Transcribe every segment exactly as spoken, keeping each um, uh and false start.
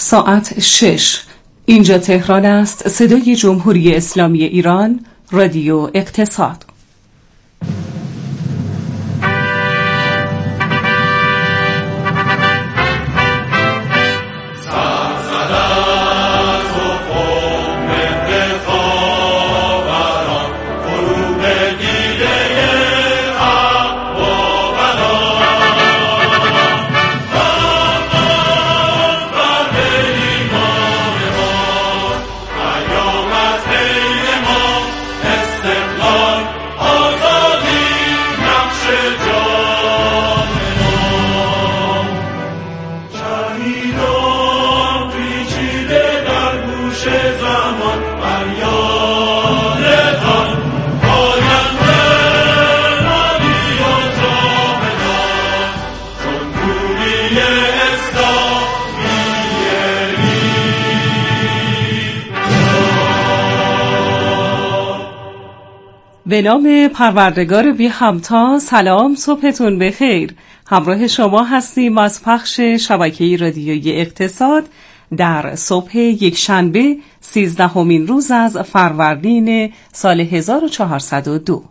ساعت شش. اینجا تهران است. صدای جمهوری اسلامی ایران، رادیو اقتصاد. به نام پروردگار بی همتا. سلام، صبحتون بخیر. همراه شما هستیم از پخش شبکه رادیویی اقتصاد در صبح یک شنبه سیزدهمین روز از فروردین سال هزار و چهارصد و دو.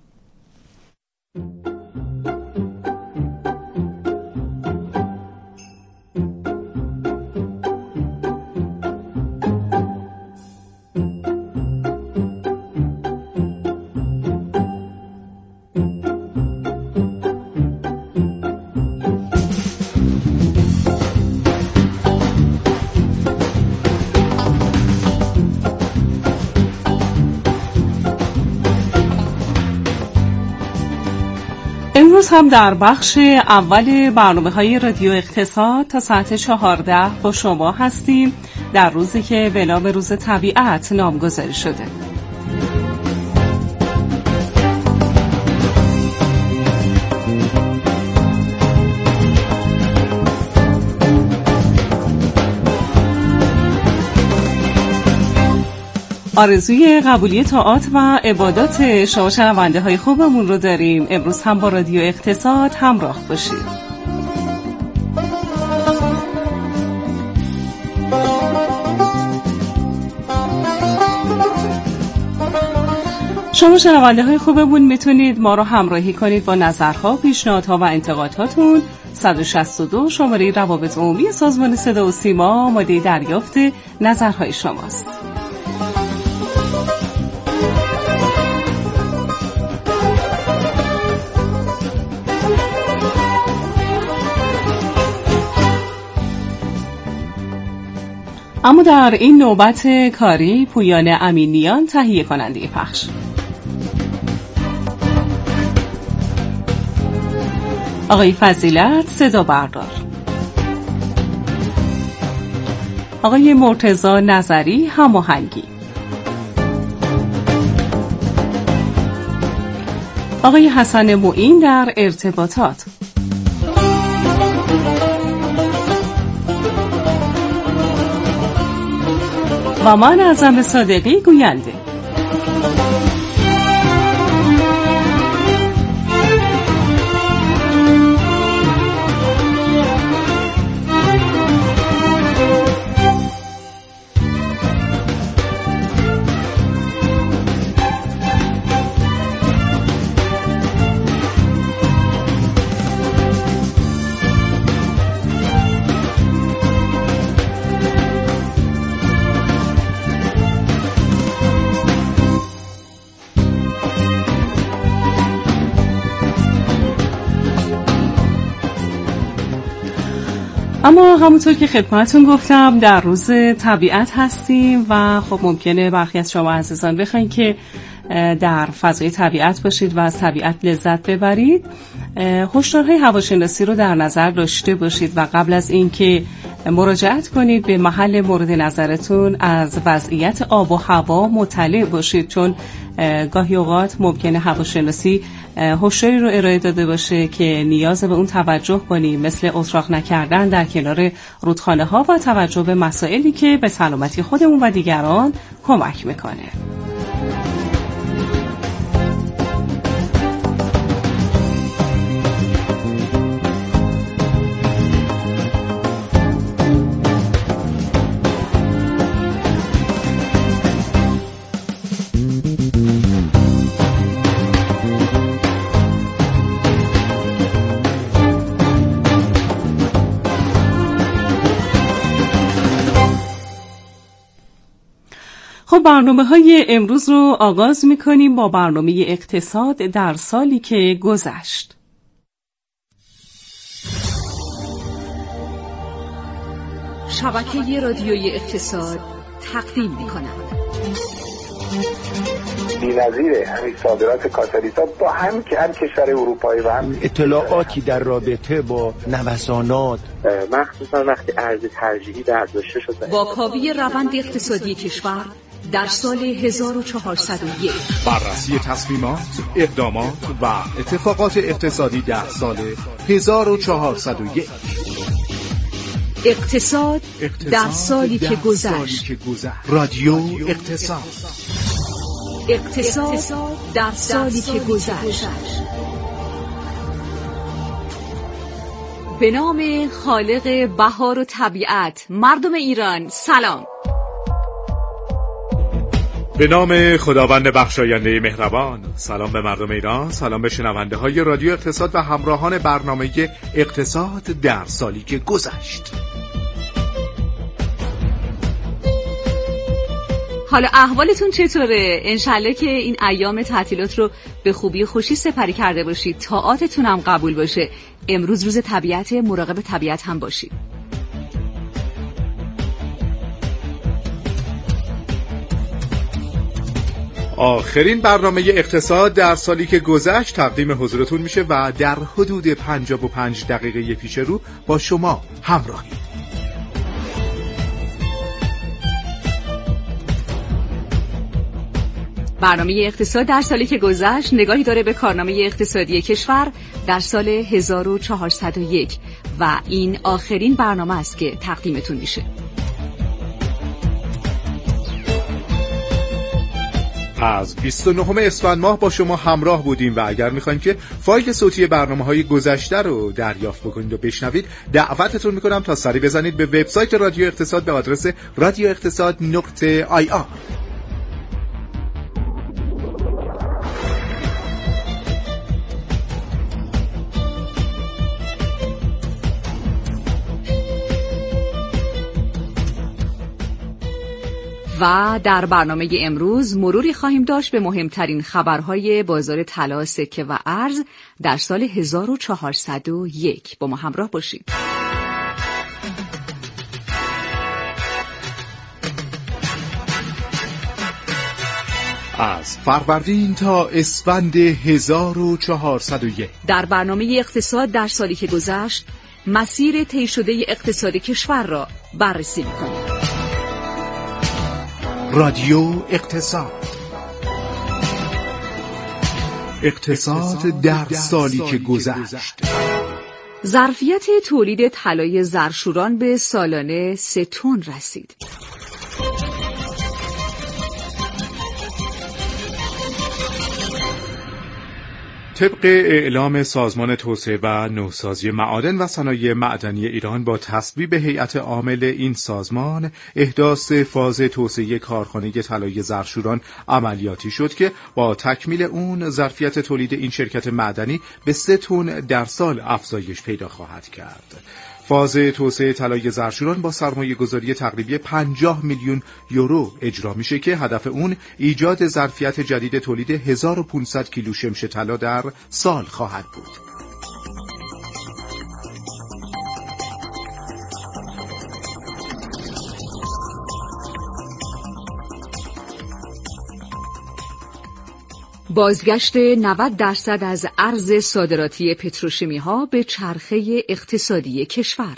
امروز هم در بخش اول برنامه‌های رادیو اقتصاد تا ساعت چهارده با شما هستیم، در روزی که به نام روز طبیعت نامگذاری شده. آرزوی قبولی طاعات و عبادات شما شنونده های خوبمون رو داریم. امروز هم با رادیو اقتصاد همراه باشید. شما شنونده های خوبمون میتونید ما رو همراهی کنید با نظرها، پیشنهادها و انتقاداتون. صد و شصت و دو شماره روابط عمومی سازمان صدا و سیما آماده دریافت نظرهای شماست. اما در این نوبت کاری پویان امینیان تهیه کننده پخش، آقای فضیلت صدا بردار، آقای مرتضی نظری هماهنگی، آقای حسن معین در ارتباطات و من اعظم صادقی گوینده. اما همونطور که خدمتتون گفتم در روز طبیعت هستیم و خب ممکنه برخی از شما عزیزان بخواین که در فضای طبیعت باشید و از طبیعت لذت ببرید. هشدارهای هواشناسی رو در نظر داشته باشید و قبل از اینکه مراجعت کنید به محل مورد نظرتون از وضعیت آب و هوا مطلع باشید، چون گاهی اوقات ممکنه هواشناسی هشداری رو ارائه داده باشه که نیاز به اون توجه کنیم، مثل اتراق نکردن در کنار رودخانه ها و توجه به مسائلی که به سلامتی خودمون و دیگران کمک میکنه. خب برنامه های امروز رو آغاز میکنیم با برنامه اقتصاد در سالی که گذشت. شبکه رادیویی اقتصاد تقدیم می‌کند. بی‌نظیره همین صادرات کاتالیسا با هم که هر کشور اروپایی و هم اطلاعاتی در رابطه با نوسانات، مخصوصا وقتی ارز ترجیحی برداشته شده، با کاوی روند اقتصادی کشور در سال هزار و چهارصد و یک، بررسی تصمیمات، اقدامات و اتفاقات اقتصادی در سال هزار و چهارصد و یک. اقتصاد, اقتصاد در سالی در که گذشت. رادیو اقتصاد. اقتصاد در سالی که گذشت. به نام خالق بهار و طبیعت، مردم ایران سلام. به نام خداوند بخشاینده مهربان، سلام به مردم ایران، سلام به شنونده های رادیو اقتصاد و همراهان برنامه اقتصاد در سالی که گذشت. حالا احوالتون چطوره؟ انشالله که این ایام تعطیلات رو به خوبی و خوشی سپری کرده باشید، طاعاتتون هم قبول باشه. امروز روز طبیعت، مراقب طبیعت هم باشید. آخرین برنامه اقتصاد در سالی که گذشت تقدیم حضورتون میشه و در حدود پنجاه و پنج دقیقه پیش رو با شما همراهیم. برنامه اقتصاد در سالی که گذشت نگاهی داره به کارنامه اقتصادی کشور در سال هزار و چهارصد و یک و این آخرین برنامه است که تقدیمتون میشه. از بیست و نهم اسفند ماه با شما همراه بودیم و اگر میخواین که فایل صوتی برنامه‌های گذشته رو دریافت بکنید و بشنوید، دعوتتون میکنم تا سری بزنید به وبسایت رادیو اقتصاد به آدرس رادیو اقتصاد نقطه آی آر. و در برنامه امروز مروری خواهیم داشت به مهمترین خبرهای بازار طلا، سکه و ارز در سال هزار و چهارصد و یک. با ما همراه باشید. از فروردین تا اسفند هزار و چهارصد و یک در برنامه اقتصاد در سالی که گذشت مسیر طی شده اقتصاد کشور را بررسی می‌کنیم. رادیو اقتصاد. اقتصاد در سالی که گذشت. ظرفیت تولید طلای زرشوران به سالانه سه تن رسید. طبق اعلام سازمان توسعه و نوسازی معادن و صنایع معدنی ایران، با تصویب هیئت عامل این سازمان احداث فاز توسعه کارخانه طلای زرشوران عملیاتی شد که با تکمیل اون ظرفیت تولید این شرکت معدنی به سه تن در سال افزایش پیدا خواهد کرد. فاز توسعه طلای زرشوران با سرمایه گذاری تقریبی پنجاه میلیون یورو اجرا میشه که هدف اون ایجاد ظرفیت جدید تولید هزار و پانصد کیلو شمش طلا در سال خواهد بود. بازگشت نود درصد از ارز صادراتی پتروشیمی ها به چرخه اقتصادی کشور.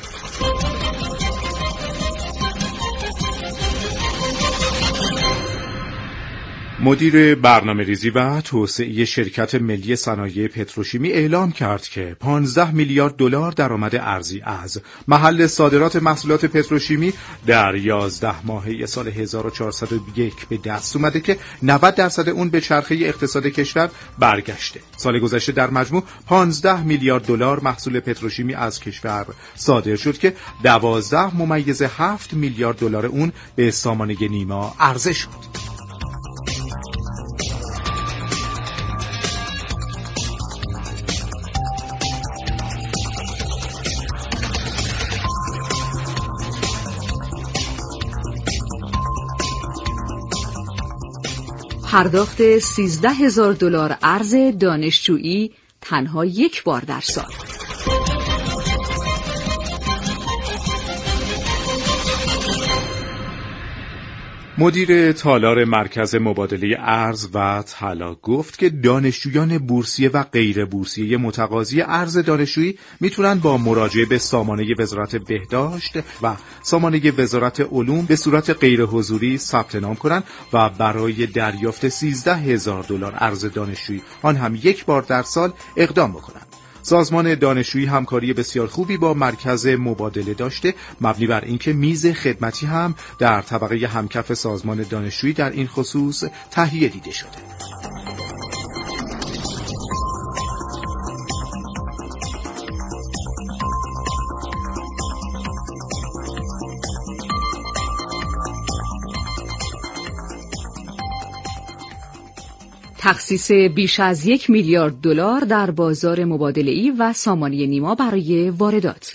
مدیر برنامه‌ریزی و توسعه شرکت ملی صنایع پتروشیمی اعلام کرد که پانزده میلیارد دلار درآمد ارزی از محل صادرات محصولات پتروشیمی در یازده ماهه سال هزار و چهارصد و یک به دست اومده که نود درصد اون به چرخه اقتصاد کشور برگشته. سال گذشته در مجموع پانزده میلیارد دلار محصول پتروشیمی از کشور صادر شد که دوازده ممیز هفت میلیارد دلار اون به سامانه نیما عرضه شد. پرداخت سیزده هزار دلار ارز دانشجویی تنها یک بار در سال. مدیر تالار مرکز مبادله ارز و طلا گفت که دانشجویان بورسیه و غیر بورسیه متقاضی ارز دانشجویی میتونن با مراجعه به سامانه وزارت بهداشت و سامانه وزارت علوم به صورت غیر حضوری ثبت نام کنن و برای دریافت سیزده هزار دلار ارز دانشجویی آن هم یک بار در سال اقدام بکنن. سازمان دانشجویی همکاری بسیار خوبی با مرکز مبادله داشته، مبنی بر اینکه میز خدمتی هم در طبقه همکف سازمان دانشجویی در این خصوص تهیه دیده شده. تخصیص بیش از یک میلیارد دلار در بازار مبادله‌ای و سامانه نیما برای واردات.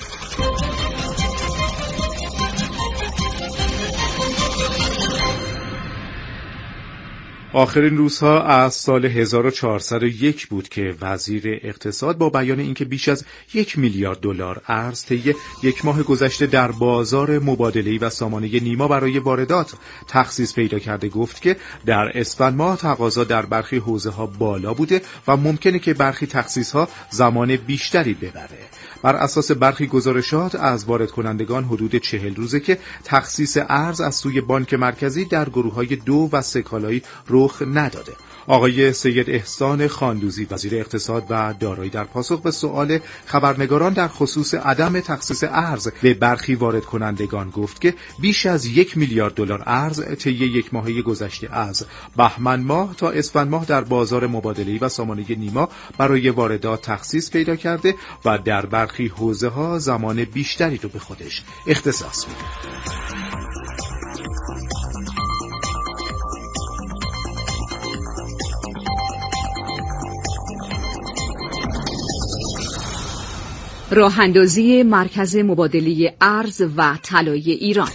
آخرین روزها از سال هزار و چهارصد و یک بود که وزیر اقتصاد با بیان اینکه بیش از یک میلیارد دلار ارز طی یک ماه گذشته در بازار مبادله‌ای و سامانه نیما برای واردات تخصیص پیدا کرده گفت که در اسفند ماه تقاضا در برخی حوزه‌ها بالا بوده و ممکنه که برخی تخصیص‌ها زمان بیشتری ببره. بر اساس برخی گزارشات از وارد کنندگان حدود چهل روزه که تخصیص ارز از سوی بانک مرکزی در گروه‌های دو و سه کالایی رخ نداده. آقای سید احسان خاندوزی وزیر اقتصاد و دارایی در پاسخ به سؤال خبرنگاران در خصوص عدم تخصیص ارز به برخی وارد کنندگان گفت که بیش از یک میلیارد دلار ارز طی یک ماهه گذشته از بهمن ماه تا اسفند ماه در بازار مبادله‌ای و سامانه نیما برای واردات تخصیص پیدا کرده و در برخی حوزه‌ها زمان بیشتری رو به خودش اختصاص میده. راه اندازی مرکز مبادله ارز و طلای ایران.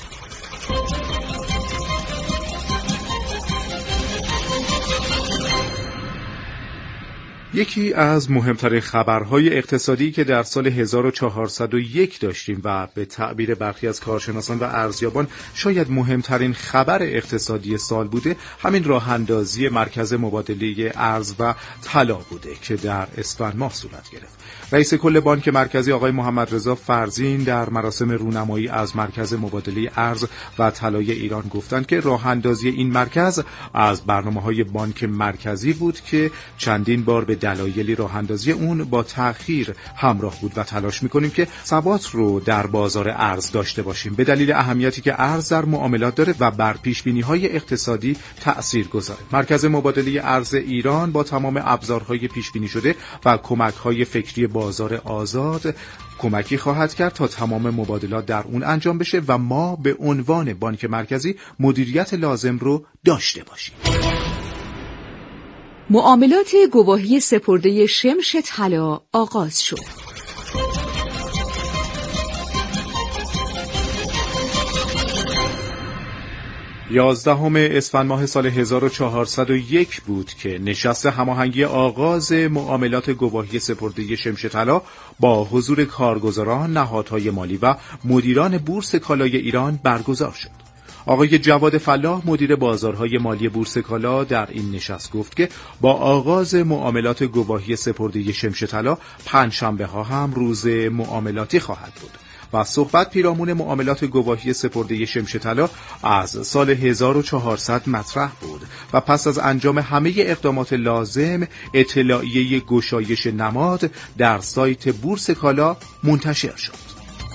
یکی از مهمترین خبرهای اقتصادی که در سال هزار و چهارصد و یک داشتیم و به تعبیر برخی از کارشناسان و ارزیابان شاید مهمترین خبر اقتصادی سال بوده، همین راه اندازی مرکز مبادله ارز و طلا بوده که در اسفند ماه صورت گرفت. رئیس کل بانک مرکزی آقای محمد رضا فرزین در مراسم رونمایی از مرکز مبادله ارز و طلای ایران گفتند که راه اندازی این مرکز از برنامه‌های بانک مرکزی بود که چندین بار به دلایلی راه اندازی اون با تأخیر همراه بود و تلاش می‌کنیم که ثبات رو در بازار ارز داشته باشیم به دلیل اهمیتی که ارز در معاملات داره و بر پیش‌بینی‌های اقتصادی تأثیر گذاره. مرکز مبادله ارز ایران با تمام ابزارهای پیش‌بینی شده و کمک‌های فکری بازار آزاد کمکی خواهد کرد تا تمام مبادلات در اون انجام بشه و ما به عنوان بانک مرکزی مدیریت لازم رو داشته باشیم. معاملات گواهی سپرده شمش طلا آغاز شد. یازدهم اسفند ماه سال هزار و چهارصد و یک بود که نشست هماهنگی آغاز معاملات گواهی سپرده شمش طلا با حضور کارگزاران، نهادهای مالی و مدیران بورس کالای ایران برگزار شد. آقای جواد فلاح مدیر بازارهای مالی بورس کالا در این نشست گفت که با آغاز معاملات گواهی سپرده شمش طلا پنجشنبه ها هم روز معاملاتی خواهد بود و صحبت پیرامون معاملات گواهی سپرده شمش طلا از سال هزار و چهارصد مطرح بود و پس از انجام همه اقدامات لازم اطلاعیه گشایش نماد در سایت بورس کالا منتشر شد.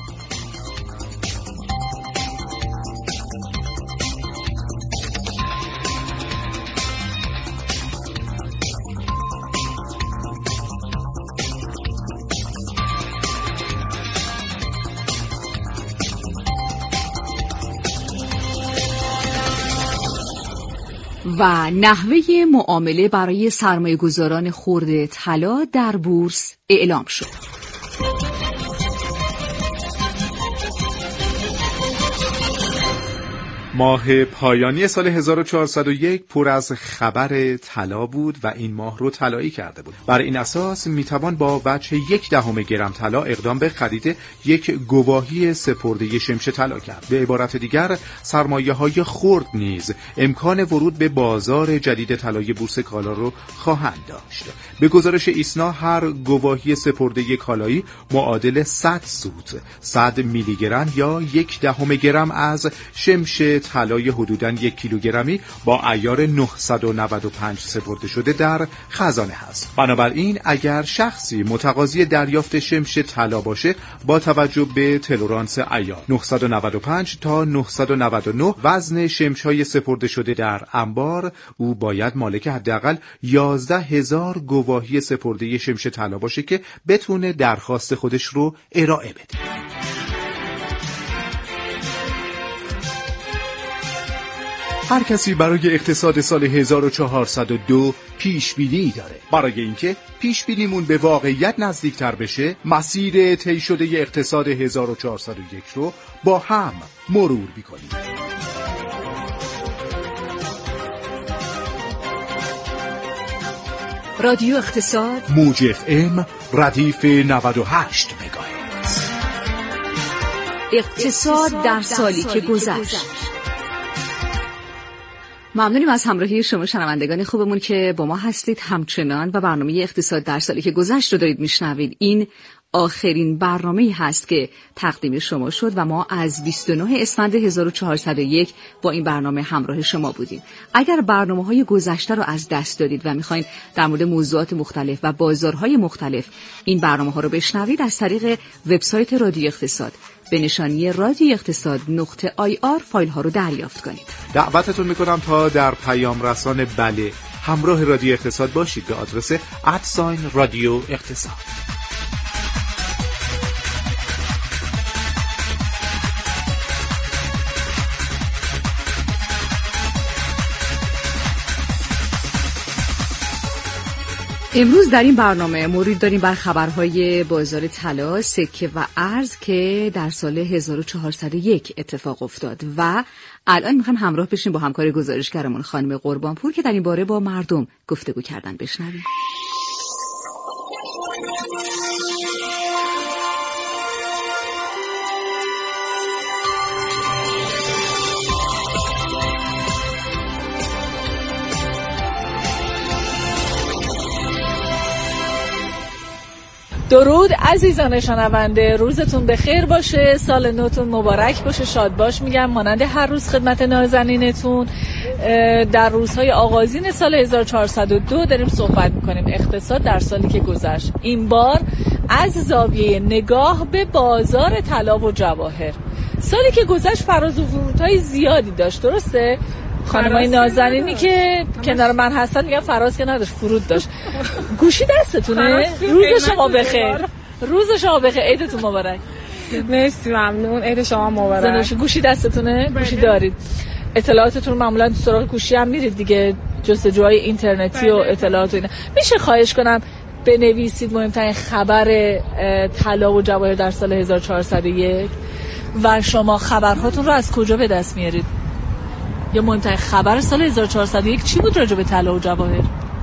و نحوه معامله برای سرمایه‌گذاران خرد طلا در بورس اعلام شد. ماه پایانی سال هزار و چهارصد و یک پر از خبر طلا بود و این ماه رو طلایی کرده بود. بر این اساس میتوان با وجه یک دهم گرم طلا اقدام به خرید یک گواهی سپرده شمش طلا کرد. به عبارت دیگر سرمایه‌های خرد نیز امکان ورود به بازار جدید طلای بورس کالا رو خواهند داشت. به گزارش ایسنا هر گواهی سپرده کالایی معادل صد سوت، صد میلی گرم یا یک دهم گرم از شمش طلای حدوداً یک کیلوگرمی با عیار نهصد و نود و پنج سپرده شده در خزانه هست. بنابراین اگر شخصی متقاضی دریافت شمش طلا باشه، با توجه به تلرانس عیار نهصد و نود و پنج تا نهصد و نود و نه وزن شمش‌های سپرده شده در انبار، او باید مالک حداقل یازده هزار گواهی سپرده شمش طلا باشه که بتونه درخواست خودش رو ارائه بده. هر کسی برای اقتصاد سال هزار و چهارصد و دو پیش بینی داره. برای اینکه پیش بینیمون به واقعیت نزدیکتر بشه، مسیر طی شده اقتصاد هزار و چهارصد و یک رو با هم مرور می‌کنیم. رادیو اقتصاد موج اف ام ردیف نود و هشت مگاهرتز. اقتصاد در سالی که گذشت. ممنونیم از همراهی شما شنوندگان خوبمون که با ما هستید همچنان و برنامه اقتصاد در سالی که گذشت رو دارید میشنوید. این آخرین برنامه‌ای هست که تقدیم شما شد و ما از بیست و نه اسفند هزار و چهارصد و یک با این برنامه همراه شما بودیم. اگر برنامه‌های گذشته رو از دست دادید و می‌خواید در مورد موضوعات مختلف و بازارهای مختلف این برنامه‌ها رو بشنوید، از طریق وبسایت رادیو اقتصاد به نشانی رادیو اقتصاد نقطه آی آر فایل ها رو دریافت کنید. دعوتتون میکنم تا در پیام رسان بله همراه رادیو اقتصاد باشید به آدرس ادساین رادیو اقتصاد. امروز در این برنامه مرور داریم بر خبرهای بازار طلا، سکه و ارز که در سال هزار و چهارصد و یک اتفاق افتاد و الان میخوایم همراه بشیم با همکار گزارشگرمون خانم قربانپور که در این باره با مردم گفتگو کردن. بشنویم. درود عزیزان شنونده، روزتون بخیر باشه، سال نوتون مبارک باشه، شاد باش میگم مانند هر روز خدمت نازنینتون. در روزهای آغازین سال هزار و چهارصد و دو داریم صحبت میکنیم اقتصاد در سالی که گذشت، این بار از زاویه نگاه به بازار طلا و جواهر. سالی که گذشت فراز و فرودهای زیادی داشت، درسته؟ خانمای نازنینی که کنار من هستن میگن فراز که نداشت، فرود داشت. گوشی دستتونه؟ روز شما بخیر. روز شما بخیر، عیدتون مبارک. مرسی، ممنون، عید شما مبارک. زندگی گوشی دستتونه؟ گوشی دارید. اطلاعاتتون معمولا سراغ گوشی هم میرید دیگه، جستجوهای اینترنتی و اطلاعات و اینا. میشه خواهش کنم بنویسید مهمترین خبر طلا و جواهر در سال هزار و چهارصد و یک و شما خبرهاتون رو از کجا به دست میارید؟ یا مهمترین خبر سال هزار و چهارصد و یک چی بود راجع به طلا و جواهر؟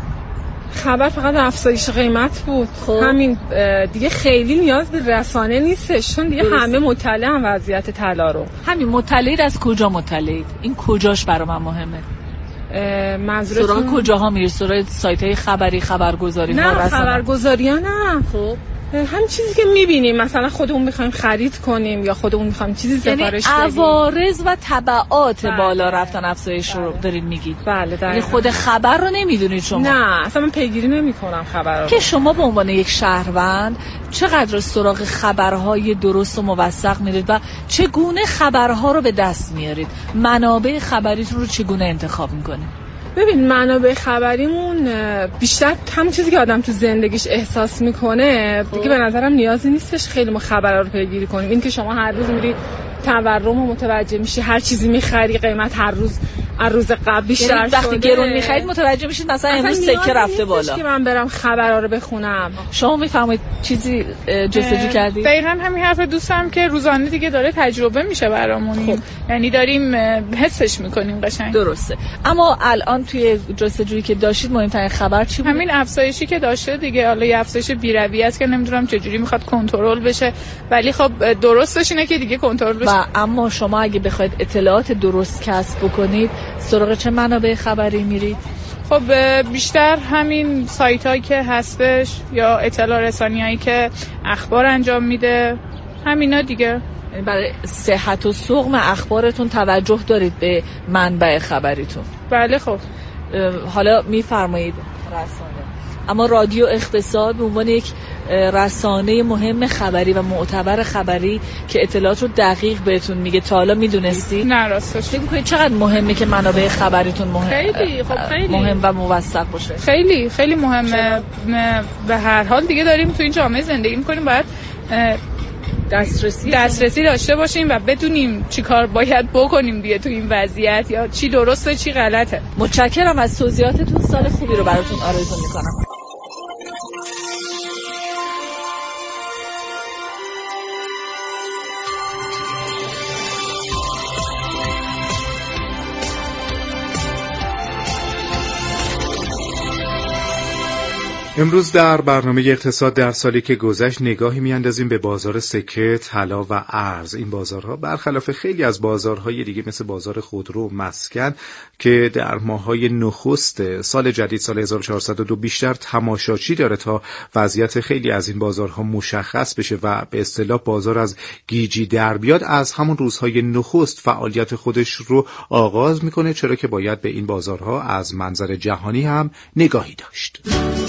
خبر فقط افزایش قیمت بود. خب. همین دیگه خیلی نیاز به رسانه نیستش، چون دیگه درست. همه مطلع هم وضعیت طلا رو. همین مطلعید از کجا مطلعید؟ این کجاش برای من مهمه. منظورتون سراغ کجاها میرید؟ سراغ سایت‌های خبری، خبرگزاری ها، نه خبرگزاری ها نه. خب هم چیزی که میبینیم، مثلا خودمون میخوایم خرید کنیم یا خودمون میخوایم چیزی سفارش بدیم، یعنی عوارض و تبعات بله. بالا رفتن افزایش رو دارین میگید. بله دقیقاً. خود خبر رو نمیدونید شما؟ نه اصلا من پیگیری نمیکنم خبر رو. که شما به عنوان یک شهروند چقدر سراغ خبرهای درست و موثق میرید و چگونه خبرها رو به دست میارید؟ منابع خبریتون رو چگونه انتخاب میکنید؟ ببین، منابع خبریمون بیشتر همون چیزی که آدم تو زندگیش احساس میکنه دیگه به نظرم نیازی نیستش خیلی ما خبرها رو پیگیری کنیم. این که شما هر روز میری تورم رو متوجه میشی، هر چیزی میخری قیمت هر روز هر روز قبل بیشتر شده. وقتی گرون میخرید متوجه میشید مثلا امروز سکه رفته بالا که من برم خبرها رو بخونم. شما میفهمید چیزی جستجو کردید؟ دقیقاً همین حرف دوستم که روزانه دیگه داره تجربه میشه برامون. خب. یعنی داریم حسش میکنیم قشنگ. درسته. اما الان توی جستجویی که داشتید مهمترین خبر چی بود؟ همین افزایشی که داشته دیگه. حالا یه افزایش بی‌رویه است که نمیدونم چجوری میخواد کنترل بشه، ولی خب درستش اینه که دیگه کنترل بشه. و اما شما اگه بخواید اطلاعات درست کسب بکنید سراغ چه منابع خبری میرید؟ خب بیشتر همین سایت هایی که هستش یا اطلاع رسانی هایی که اخبار انجام میده، همینا دیگه. برای صحت و سقم اخبارتون توجه دارید به منبع خبریتون؟ بله. خب حالا میفرمایید رسانه، اما رادیو اقتصاد به عنوان یک رسانه مهم خبری و معتبر خبری که اطلاعات رو دقیق بهتون میگه، تا حالا میدونستی؟ نه راستش. فکر می‌کنید چقدر مهمه که منابع خبریتون مهم خیلی خب خیلی مهم و موثق باشه؟ خیلی خیلی مهمه. به هر حال دیگه داریم تو این جامعه زندگی می‌کنیم، باید دسترسی دسترسی داشته باشیم و بدونیم چی کار باید بکنیم دیگه تو این وضعیت، یا چی درسته چی غلطه. متشکرم از توضیحاتتون. سال خوبی رو براتون آرزو میکنم. امروز در برنامه اقتصاد در سالی که گذشت نگاهی میاندازیم به بازار سکه، طلا و ارز. این بازارها برخلاف خیلی از بازارهای دیگه مثل بازار خودرو و مسکن که در ماه‌های نخست سال جدید سال هزار و چهارصد و دو بیشتر تماشاچی داره تا وضعیت خیلی از این بازارها مشخص بشه و به اصطلاح بازار از گیجی در بیاد، از همون روزهای نخست فعالیت خودش رو آغاز میکنه، چرا که باید به این بازارها از منظر جهانی هم نگاهی داشت.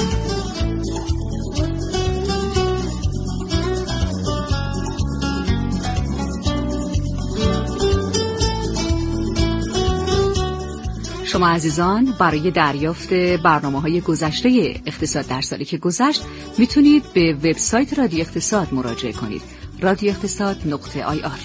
شما عزیزان برای دریافت برنامه‌های گذشته اقتصاد در سالی که گذشت میتونید به وبسایت رادیو اقتصاد مراجعه کنید. رادیو اقتصاد نقطه آی آر.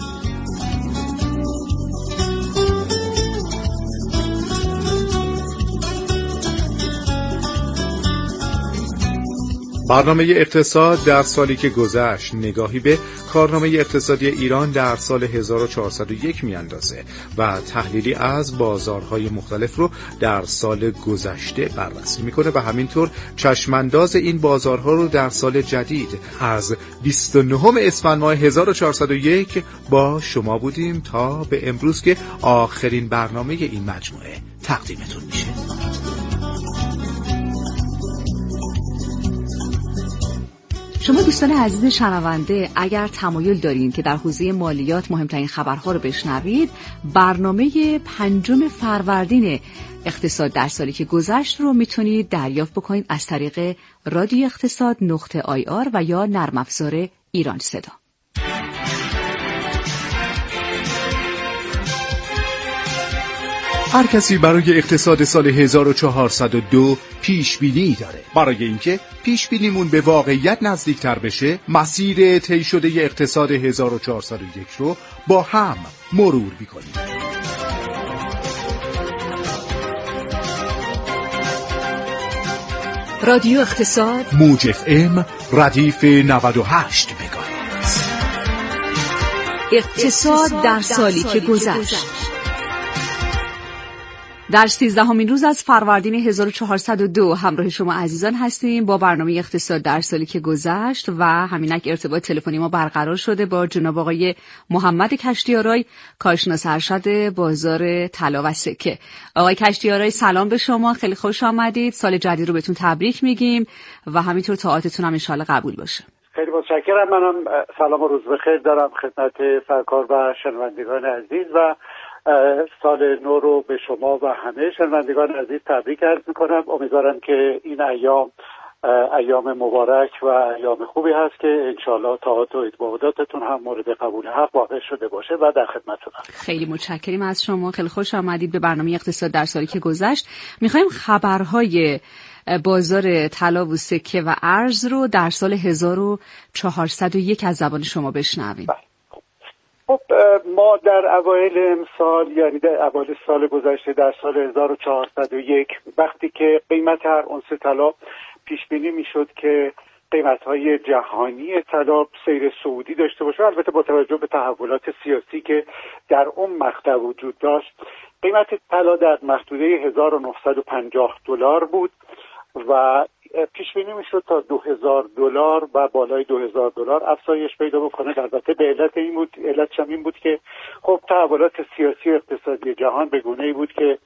برنامه اقتصاد در سالی که گذشت نگاهی به کارنامه اقتصادی ایران در سال هزار و چهارصد و یک میاندازه و تحلیلی از بازارهای مختلف رو در سال گذشته بررسی میکنه و همینطور چشمانداز این بازارها رو در سال جدید. از بیست و نهم اسفند ماه هزار و چهارصد و یک با شما بودیم تا به امروز که آخرین برنامه این مجموعه تقدیمتون میشه. شما دوستان عزیز شنونده اگر تمایل دارین که در حوزه مالیات مهمترین خبرها رو بشنوید، برنامه پنجم فروردین اقتصاد در سالی که گذشت رو میتونید دریافت بکنید از طریق رادیو اقتصاد نقطه آی آر و یا نرم افزار ایران صدا. هر کسی برای اقتصاد سال هزار و چهارصد و دو پیش بینی داره. برای اینکه پیش بینیمون به واقعیت نزدیکتر بشه، مسیر طی شده اقتصاد هزار و چهارصد و یک رو با هم مرور می‌کنیم. رادیو اقتصاد موج اف ام ردیف نود و هشت مگاهرتز. اقتصاد در سالی که گذشت. در سیزدهمین روز از فروردین هزار و چهارصد و دو همراه شما عزیزان هستیم با برنامه اقتصاد در سالی که گذشت و همینک ارتباط تلفنی ما برقرار شده با جناب آقای محمد کشتیارای، کارشناس ارشد بازار طلا و سکه. آقای کشتیارای سلام به شما، خیلی خوش آمدید. سال جدید رو بهتون تبریک میگیم و همینطور طاعاتتون هم ان شاءالله قبول باشه. خیلی متشکرم. منم سلام و روز بخیر دارم خدمت سرکار و شنوندگان عزیز و سال نو رو به شما و همه شنوندگان عزیز تبریک عرض میکنم. امیدوارم که این ایام ایام مبارک و ایام خوبی هست که انشالله طاعات و اتباعاتتون هم مورد قبول حق واقع شده باشه و در خدمتتونم. خیلی متشکریم از شما، خیلی خوش آمدید به برنامه اقتصاد در سالی که گذشت. میخوایم خبرهای بازار طلا و سکه و ارز رو در سال هزار و چهارصد و یک از زبان شما بشنویم. خب ما در اوایل امسال، یعنی در اوایل سال گذشته، در سال هزار و چهارصد و یک، وقتی که قیمت هر اونس طلا پیش بینی میشد که قیمت‌های جهانی طلا سیر صعودی داشته باشه، البته با توجه به تحولات سیاسی که در اون مقطع وجود داشت، قیمت طلا در محدوده هزار و نهصد و پنجاه دلار بود و پیش بینی میشد تا دو هزار دلار و بالای دو هزار دلار افزایش پیدا بکنه. البته به علت این بود، علتش این بود که خب تحولات سیاسی و اقتصادی جهان به گونه‌ای بود که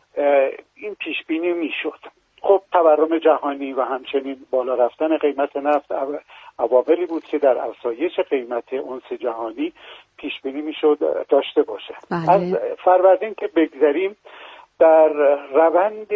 این پیش بینی میشد. خب تورم جهانی و همچنین بالا رفتن قیمت نفت عواملی بود که در افزایش قیمت اونس جهانی پیش بینی میشد داشته باشه. بله. از فروردین که بگذریم، در روند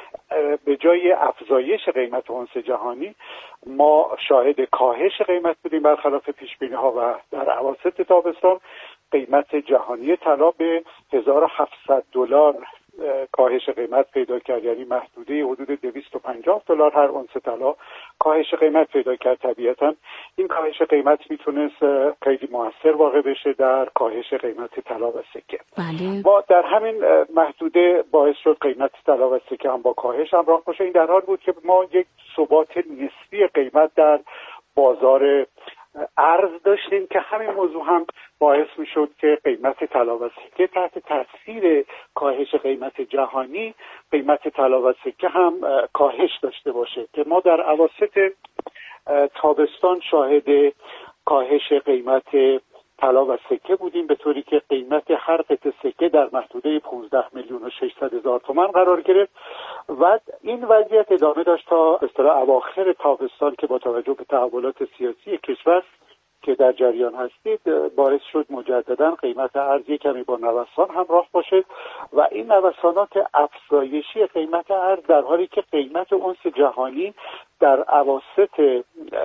به جای افزایش قیمت اونس جهانی ما شاهد کاهش قیمت بودیم برخلاف پیش بینی ها و در اواسط تابستان قیمت جهانی طلا به هزار و هفتصد دلار کاهش قیمت پیدا کرد، یعنی محدوده حدود دویست و پنجاه دلار هر اونس طلا کاهش قیمت پیدا کرد. طبیعتا این کاهش قیمت میتونست خیلی موثر واقع بشه در کاهش قیمت طلا و سکه. بله. ما در همین محدوده باعث شد قیمت طلا و سکه هم با کاهش همراه باشه. این در حال بود که ما یک ثبات نسبی قیمت در بازار ارز داشتیم که همین موضوع هم باعث می شد که قیمت طلا و سکه تحت تاثیر کاهش قیمت جهانی قیمت طلا و سکه هم کاهش داشته باشه که ما در اواسط تابستان شاهد کاهش قیمت طلا و سکه بودیم، به طوری که قیمت هر قطعه سکه در محدوده پانزده میلیون و ششصد هزار تومان قرار گرفت و این وضعیت ادامه داشت تا به اصطلاح اواخر تابستان که با توجه به تحولات سیاسی کشور که در جریان هستید باعث شد مجددا قیمت ارز کمی با نوسان همراه باشه و این نوسانات افزایشی قیمت ارز در حالی که قیمت اونس جهانی در اواسط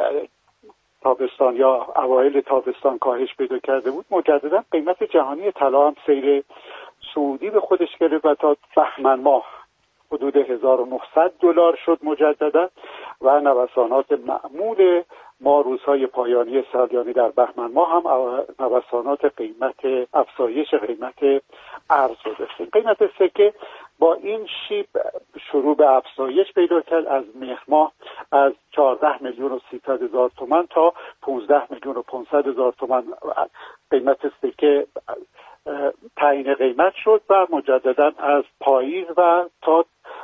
تابستان یا اوایل تابستان کاهش پیدا کرده بود، مجددا قیمت جهانی طلا هم سیر صعودی به خودش گرفت و تا بهمن ماه حدود هزار و نهصد دلار شد مجددا و نوسانات معمول ما روزهای پایانی سال، یعنی در بهمن ماه هم نوسانات قیمت افزایش قیمت ارز رو داشتیم. قیمت سکه با این شیب شروع به افزایش پیدا کرد، از مهر ماه از چهارده میلیون و سیصد هزار تومان تا پانزده میلیون و پانصد هزار تومان قیمت سکه تعیین قیمت شد و مجددا از پاییز و تا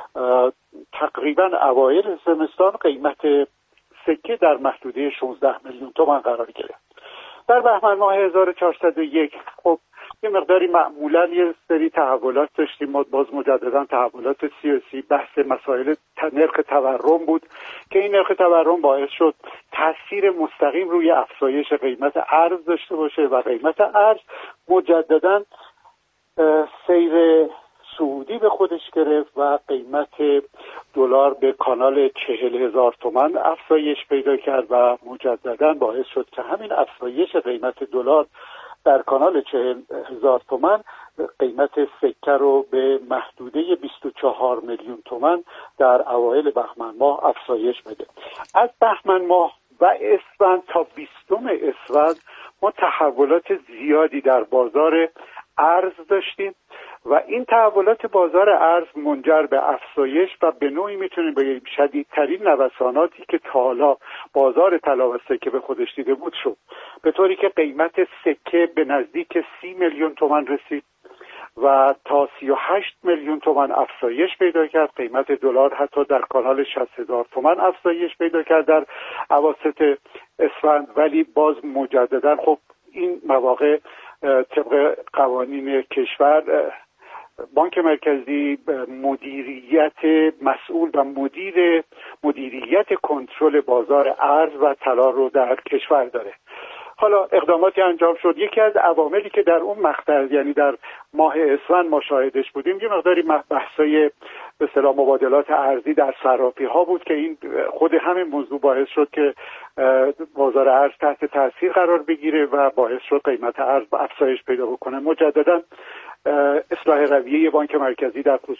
تقریبا اوایل زمستان قیمت سکه در محدوده شانزده میلیون تومان قرار گرفت. در بهمن ماه هزار و چهارصد و یک خب یه مقداری معمولا یه سری تحولات داشتیم، باز مجددا تحولات سیاسی، بحث مسائل نرخ تورم بود که این نرخ تورم باعث شد تاثیر مستقیم روی افزایش قیمت ارز داشته باشه و قیمت ارز مجددا سیر صعودی به خودش گرفت و قیمت دلار به کانال چهل هزار تومان افزایش پیدا کرد و مجددا باعث شد که همین افزایش قیمت دلار در کانال چهل هزار تومان قیمت سکه رو به محدوده بیست و چهار میلیون تومان در اوایل بهمن ماه افزایش بده. از بهمن ماه و اسفند تا بیستم اسفند ما تحولات زیادی در بازار ارز داشتیم و این تحولات بازار ارز منجر به افزایش و به نوعی میتونیم به شدیدترین نوساناتی که تا حالا بازار طلا و سکه به خودش دیده بود شد، به طوری که قیمت سکه به نزدیک سی میلیون تومان رسید و تا سی و هشت میلیون تومان افزایش پیدا کرد. قیمت دلار حتی در کانال شصت هزار تومان افزایش پیدا کرد در اواسط اسفند، ولی باز مجددا خب این مواقع طبق قوانین کشور بانک مرکزی مدیریت مسئول و مدیر مدیریت کنترل بازار ارز و طلا رو در کشور داره. حالا اقداماتی انجام شد. یکی از عواملی که در اون مقطع یعنی در ماه اسفند ما شاهدش بودیم یه مقداری بحثای به اصطلاح مبادلات ارزی در صرافی ها بود که این خود همین موضوع باعث شد که بازار ارز تحت تاثیر قرار بگیره و باعث شد قیمت ارز افزایش پیدا بکنه. مجددا اصلاح رویه بانک مرکزی در خصوص